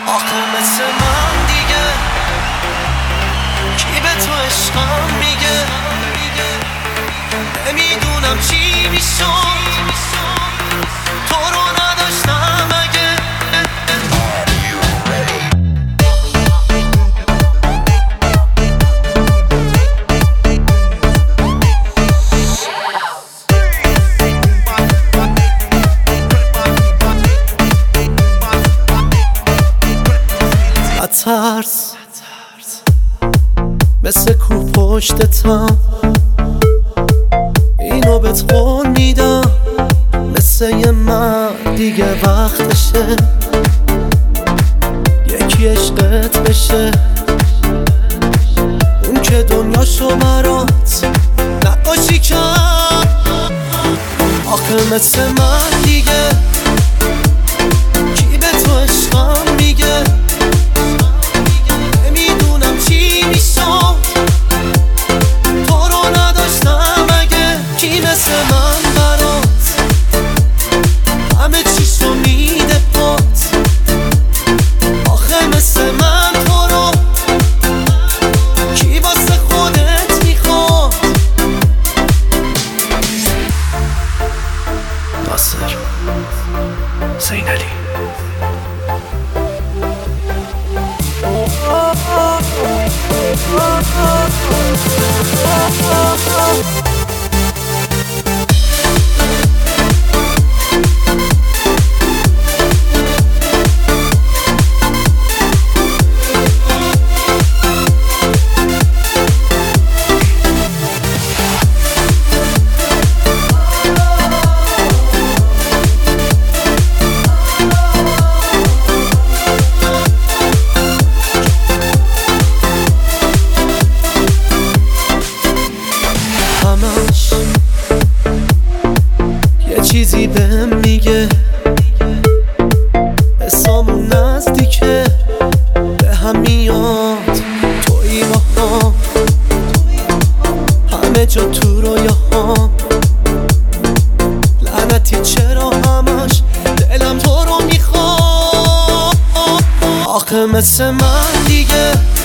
آخه مثل من دیگه کی به تو عشقم میگه؟ نمیدونم چی میشد تو رو نداشتم اگه. ترس مثل کو پشتتم، اینو بهت قول میدم، مثل یه مرد دیگه وقتشه یکی عشقت بشه، اون که دنیاشو برات نقاشی کرد. آخه مثل من دیگه کی به تو عشقم میگه؟ مثل من برات همه چیشو میده پات. آخه مثل من تو رو کی واسه خودت میخواد؟ ناصر زینالی. یه چیزی بهم میگه حسامون نزدیکه به هم میاد، تویی با هم همه جا تو رویاهام. لعنتی چرا همش دلم تو رو میخواد؟ آخه مثل من دیگه